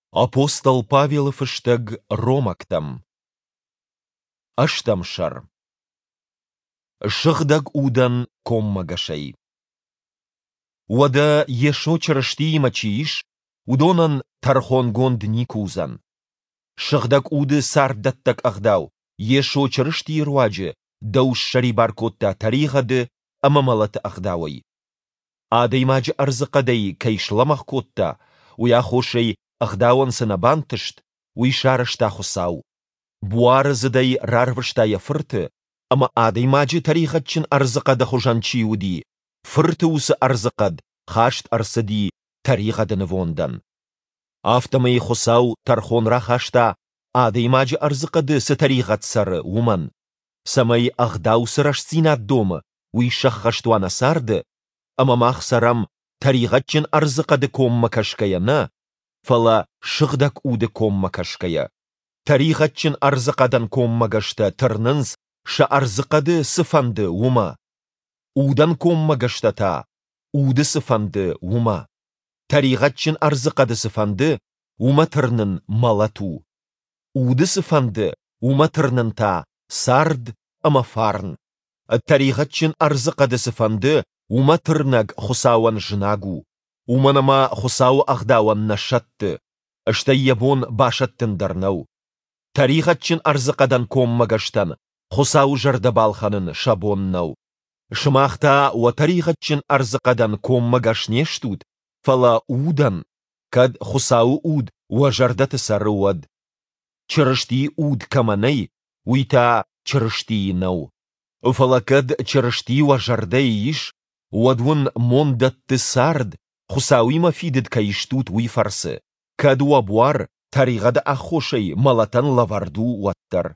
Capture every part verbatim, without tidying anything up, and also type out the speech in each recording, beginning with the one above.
Апостол Павел фыштаг Ромактам. Аштамшар. Шыгдаг удан коммагашай. Вада ешо чарышти мачиш, удонан тархонгон дни кузан. Шыгдаг уды сардаттак ахдау, ешо чарышти руаджи, дауш шарибаркотта тарихады амамалат ахдауай. Адаймаджи арзыкадай кайшламах котта, уяхошей ахдауан санабантышт, уишарышта хусау. Буарызыдай рарвыштая фырты, ама адаймаджи тарихатчин арзыкада хужанчи уди. Фырты усы арзыкад, хашт арсыди тарихадыны вондан. Автомай хусау тархонра хашта, адаймаджи арзыкады сы тарихат сары уман. Самай ахдау сырашцина дома, уишах хаштуана сарды, ама махсарам тарихатчин арзыкады комма кашкаяна, фала шыгдак уды комма кашкая. Тарихатчин арзыкадан комма гашта тырнынз, ша арзыкады сыфанды ума. Удан комма гаштата, уды сыфанды ума. Тарихатчин арзыкады сыфанды, ума тырнын малату. Уды сыфанды, ума тырнынта, сард ама фарн. Тарихатчин арзыкады сыфанды, ума тырнаг хусауан жынагу. Уманама хусау ахдауан нашатты, ашта ябон башаттын дарнау. Тарихатчин арзыкадан комма гаштан, хусау жардабалханын шабоннау. Шымахта уа тарихатчин арзыкадан комма гашнештут, фала удан, кад хусау уд уа жардаты сары уад. Чырышти уд каманай, уйта чырышти нау. Фала кад чырышти уа жардай иш, уадвун мондатты сард, хусауима фидед кайштут уйфарсы. Кад уа буар, тарихада ахошай малатан лаварду уаттар.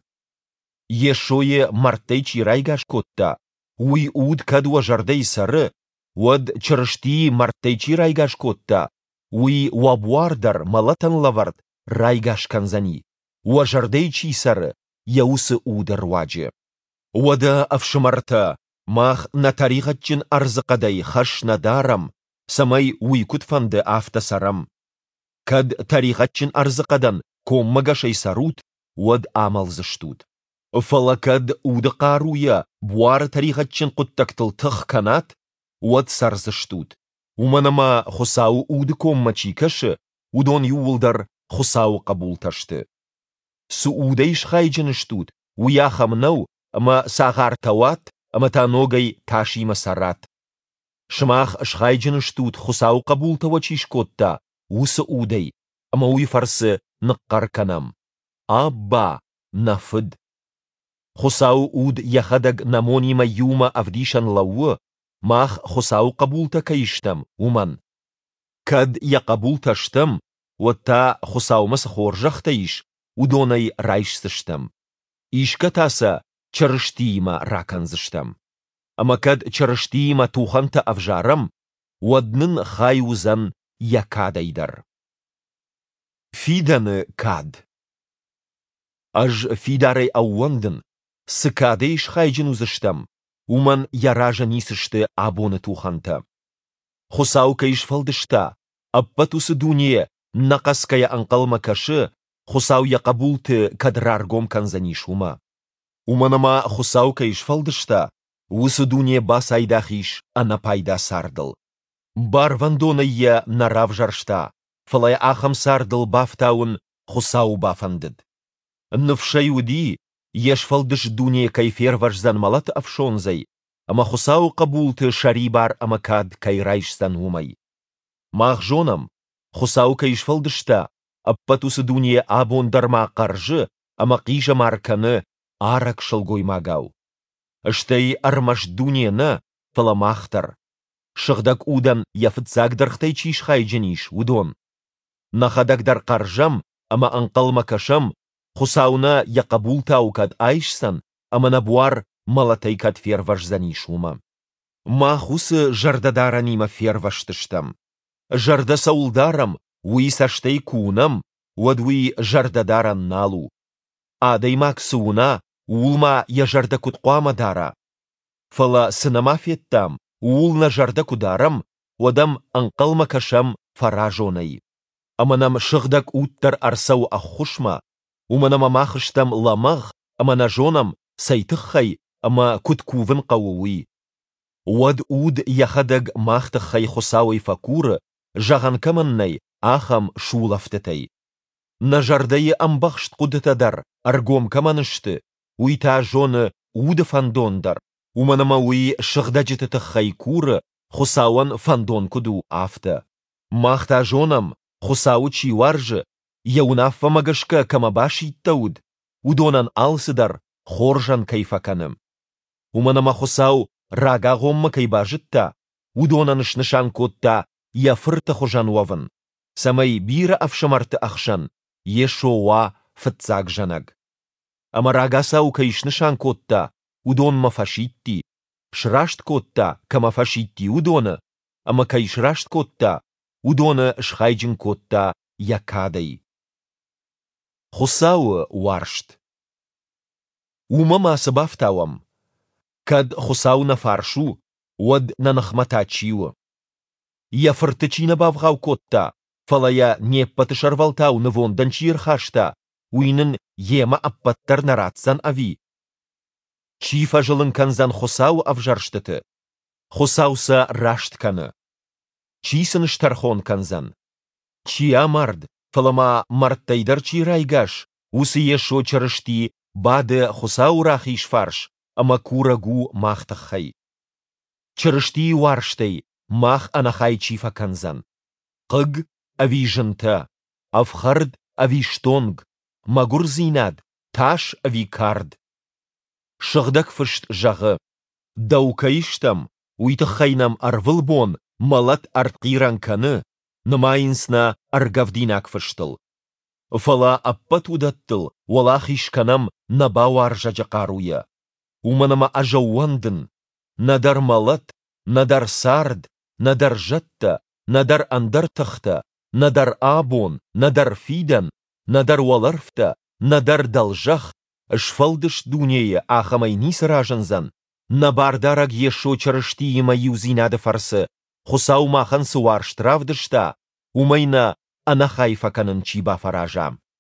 Ешое мартайчи райгаш котта, уй уд кадуа жардай сары, уад чырышти мартайчи райгаш котта, уй уабуардар малатан лавард райгаш канзани, уа жардайчи сары, яусы удар ваджи. Уада авшымарта, мах на тарихатчин арзыкадай хашнадарам, самай уй кутфанды автосарам. Кад тарихатчин арзыкадан коммагашай сарут, уад амалзыштут. Фалакад уды қаруя, буар тарихатчин құттактыл тұх канат, уад сарзыштут. Уманама хусау уды коммачи кашы, удон ювылдар хусау қабулташты. Су удайш хайджыныштут, уяхамнау, ама сағар тауат, ама таногай ташима сарат. Шмах шхайджыныштут хусау қабултавачиш котта, усы удай, ама уйфарсы ныққар канам. Абба, нафыд. Хусау уд яхадаг намонима юма авдишан лауы, мах хусау қабулта кайштам, уман. Кад я қабулташтам, уатта хусаумас хоржақтаиш, удонай райшсыштам. Ишка таса чарыштима раканзыштам. Ама кад чарыштима туханта авжарам, уаднын хайузан якадайдар. Фиданы кад. Аж фидарай ауандын, сыкадыш хайджын узыштам, уман яража нисышты абоны туханта. Хусау кайш фалдышта, аппатусы дуне, нақаская анқалма кашы, хусау яқабулты кадраргом канзаниш ума. Уманама хусау кайш фалдышта, усы дуне бас айдахиш анапайда сардыл. Бар вандонайя нарав жаршта, фалай ахам сардыл бафтауын хусау бафандыд. Нывшай уди, еш фалдыш дуне кайфер важзан малат авшонзай, ама хусау қабулты шарибар амакад кайрайшсан умай. Мах жонам, хусау кайш фалдышта, аппатусы дуне абондарма қаржы, ама қижа марканы арак шылгоймагау. Аштай армаш дунена фаламахтар. Шыгдаг удан яфыцагдырхтай чиш хайджаниш удон. Нахадагдар қаржам, ама анқалма кашам, хусауна яқабултаукад айшсан, ама набуар малатайкад ферважзаниш ума. Махусы жардадаранима ферваштыштам. Жарда саулдарам, уи саштай кунам, уадуи жардадаран налу. Адаймак суна, улма я жарда кутқуама дара. Фала сынама феттам, улна жарда кударам, уадам анқалма кашам фаражонай. أمنام شغدك أوتر أرسو أخشما ومنما ماخشتم لامغ أما نجونم سيتخي أما كتكوفن قووي ود أود يخدق ماختخي خساوي فكور جغن كمني آخم شولفتتي نجردي أم بخشت قدت در أرقوم كمنشت ويتا جون أود فاندون در ومنما وي شغدجت تخي كور خساون فاندون كدو آفتا ماختا جونم خساوچي ورج يوناف مگشكا كما باشي التود ودونان آلسدر خورجان كيف كانم ومنما خساو راغا غوم كي باجتا ودونانش نشان كوتا يفرت خجان وفن سمي بير أفشمرت أخشان يشوا فتزاق جنگ أما راغا ساو كيش نشان كوتا ودون ما فاشيتي شراشت كوتا كما فاشيتي ودون أما كيش راشت كوتا ودون شخايجن كوتا يكادي خساو وارشت ومما سبافتاوم كد خساو نفارشو ود ننخمتاچيو يفرتچي نبافغاو كوتا فلايا نيبتشرفالتاو نفون دنچير خاشتا وينن يما أبتر نراتسان أفي چي فجلن كنزان خساو أفجرشتت خساو سا راشت كان چي سنشترخون كنزان چي مرد فلما مرد تيدر چي رايگاش وسي يشو چرشتي بعد خساو راخيش فرش أما كورغو ماخ تخي چرشتي وارشتي ماخ أنا خاي چي فكنزان قق أفي جنتا أفخرد أفي شتونغ ماغور زيناد تاش أفي كارد شغدك فشت جغ دوكايشتم ويتخينم أرفلبون مالت أرتقيران كان نماينسنا أرغفديناك فشتل فلا أبت ودتل ولا خيشكنم نباوار جاجقارويا ومنما أجواندن ندر مالت ندر سارد ندر جتة ندر أندر تخته ندر آبون ندر فيدن ندر ولرفته ندر دلجخ اشفلدش دونية آخمي نيس راجنزن نباردارك يشو چرشتي ما يوزيناد فرس خساو ماخن سوار شتراف دشتا ومينا أنا خايفة كنن چي بافراجام